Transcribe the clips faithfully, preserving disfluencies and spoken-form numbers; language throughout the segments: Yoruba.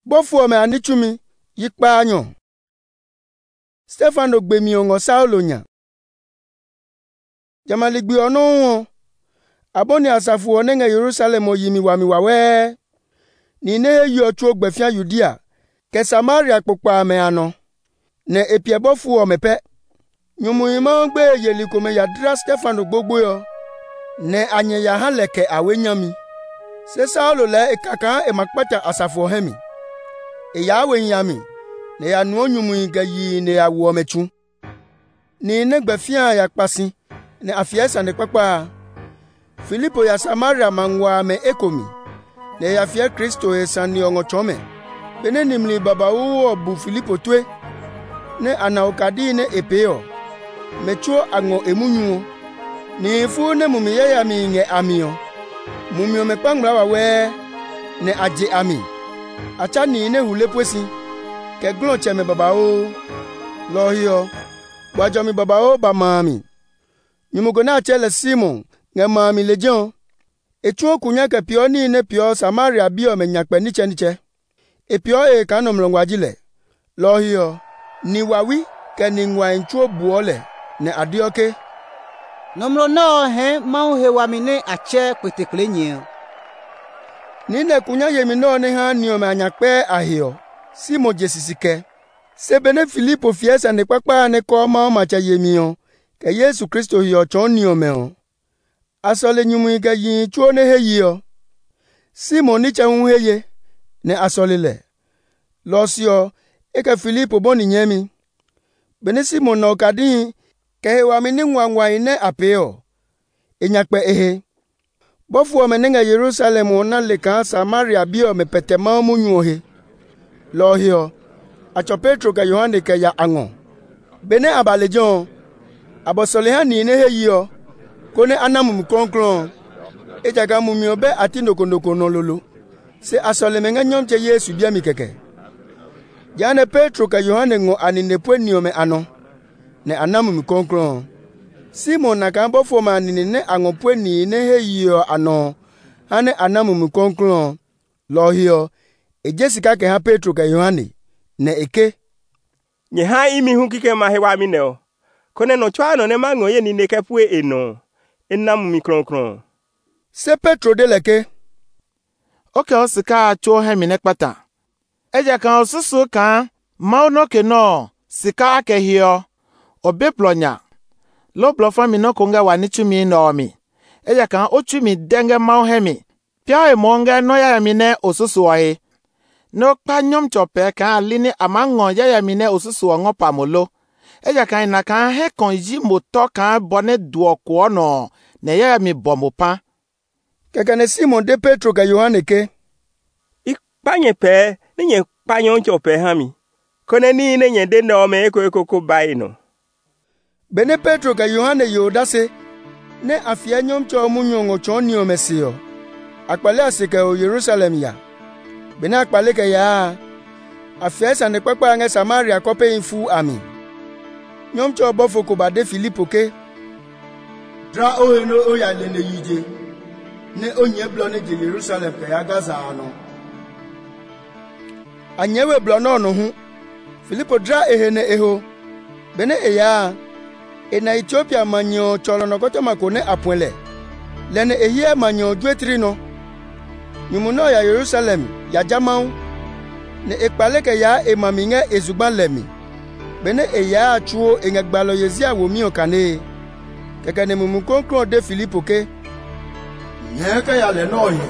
Bofu me anichumi yikpa anyo. Stefano gbemi ongo Saulo nya. Jamaligbi ono aboni asafu onenge Yerusalem oyimi wami wawe. Ni ne yo chuo gbefia Judea ke Samaria kpokpa me ano. Ne epie bofu o mepe. Nyumu ima gbe yeliko me yadra Stefano gbogbo yo. Ne anye ya haleke awenyami. Se Saulo le ekaka e makpata asafu hemi. E ya awenyami. Ne ya nuo nyumu iga yi ne ya wo mechu. Ni ne gbefia ya kpasi. Ne afiesa ne kpakpa. Filipo ya Samaria mangwa me ekomi. Ne ya fie Kristo e sani ongo chome. Bene nimli baba uo bu Filipo tue. Ne anaokadi ne epeo. Mechuo ango emunyu. Ni fu ne mumiye ya mi nge amio. Mumio mekpangla wawe. Ne aje ami. Acha ni ne hulepwesi. Ke glon cheme baba o. Lohio. Wajomi baba o ba mami. Nyumugona chele Simon. Nge mami legion. Echuo kunyake pio ni ne pio Samaria bio me nyakpe niche niche. E pio e kano mlongwajile. Lohio. Ni wawi ke ni ngwa nchuo buole. Ne adioke. Nomro no he mau he wamine ache kwetekle nye. Ni ne kunya yemi no ne ha ni o me anyakpe ahio. Simo jesisike. Sebene Filipo fiesa ne kpakpa ne ko ma ma cha yemi o. Ke Yesu Kristo hi o chon ni o me o. Asole nyumu iga yin chuo ne he yi o. Simo ni cha hu heye. Ne asole le. Losio eke Filipo boni nyemi. Bene Simo na okadi ke he wa mini ngwangwa ine apeo. Enyakpe ehe. Bofu o menenga Jerusalem ona leka Samaria bio me petema munyu he. Lohio. Acho Petro ka Yohane ke ya ango. Bene abalejon. Abosole ha ni ne he yi o. Kone anamu mkonkron. Ejaga mumio be ati ndokonoko nololo. Se asole menga nyomche Yesu bia mi keke. Jane Petro ka Yohane ngo aninepwe niome ano. Ne anamu mkonkron. Simon na kambo foma nini ne angopwe ni ne he yo ano. Hane anamu mkonkron. Lohio. E Jessica ke ha Petro ka Yohane. Ne eke. Nye ha imi hukike mahewa mineo. Kone no chwa no ne mango ye ni nekepwe eno. Enamu mikronkron. Se Petro de leke. Oke osika cho he minekpata. Eja kan osusu kan mauno ke no sika ake hio. Obe plonya. Lo blofa mi no konga wani chumi no mi. Eja kan ochumi denge mau hemi. Pia e monga no ya mine osusu wae. No pa nyom chope kan alini amango ya ya mine osusu wango pamolo. Eja kan na kan he konji moto kan bone duo ko no. Ne ya mi bomopa. Kekane Simon de Petro ka Yohane ke. Ikpanye pe ni nye kpanyo chope hami. Kone ni ne nye de no me eko eko ko baino. Bene Petro ka Yohane yodase. Ne afia nyom cho munyongo choni o mesio. Akpale asike o Jerusalem ya. Bene akpale ke ya. Afia sa ne kpakpa nge Samaria kope infu ami. Nyom cho bofo ko bade Filipo ke. Dra o eno o ya lene yije. Ne onye blone de Jerusalem ke ya Gaza ano. Anyewe blono no hu. Filipo dra ehene eho. Bene eya. E na Ethiopia manyo cholo no koto makone apwele. Lene ehie manyo dwetri no. Nyumuno ya Jerusalem ya jamau. Ne ekpale ke ya e maminge ezugban lemi. Bene eya achuo engegbalo yezia womi okane. Keke ne mumukonkron de Filipo ke. Nyeke ya le no yi.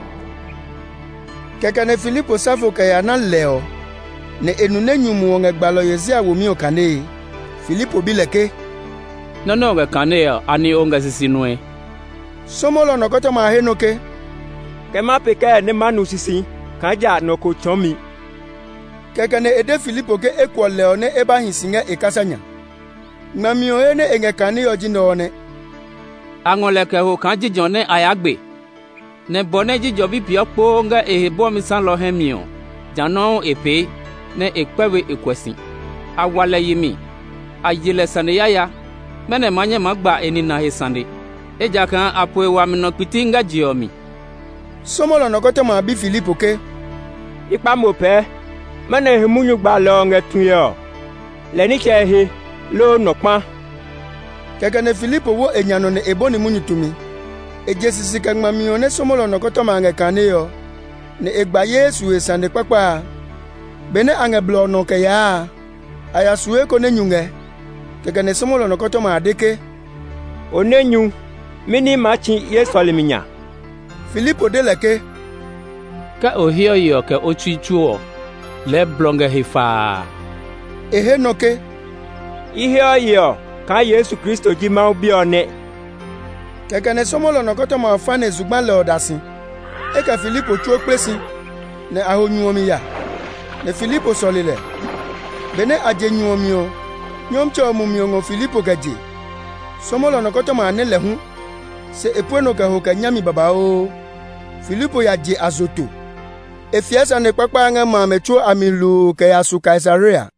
Keke ne Filipo safo ke ya na leo. Ne enune nyumu ongegbalo yezia womi okane. Filipo bileke. Nono nge kane ya ani onge sisinwe. Somolo no koto ma henoke. Ke ma peke ne manu sisi. Kaja no ko chomi. Keke ne ede Filipo ke ekwo leo ne eba hinsinge ekasanya. Mamio ene enge kane yo jino one. Angole ke ho kan jijon ne ayagbe. Ne bone jijo bi pio po nga ehebo mi san lo hemio. Jano epe ne ekpewe ekwesi. Awale yimi. Ayele sande yaya. Mene manye magba eni na he sande. Eja kan apwe wa mi no piti nga jiomi. Somolo no kote ma bi Filipo ke. ikpa mope mane hemunyu gba lo ngetuyo le ni chehe lo nokpa keke ne Filipo wo enyano ne eboni munyutumi ejesisi kangmamio ne somolo nokoto mange kaneyo ne egba Yesu esande kpakpa bene ange blo no ke ya aya suwe ko ne nyunge keke ne somolo nokoto ma adeke onenyu mini machi Yesu aliminya Filipo deleke ka ohio yo ke ochichuo le blonge hifa ehe noke ihe oyo ka Yesu Kristo ji ma obi one keke ne somolo nokoto ma fane zugban le odasi eka Filipo chuo pesi ne ahonyuomi ya ne Filipo solile bene aje nyuomio nyom cho mumio ngo Filipo gaje somolo nokoto ma ne lehu se epueno ka ho ka nyami babao Filipo ya je azoto efiasa ne kpakpa nga ma mecho amilu ke asu Caesarea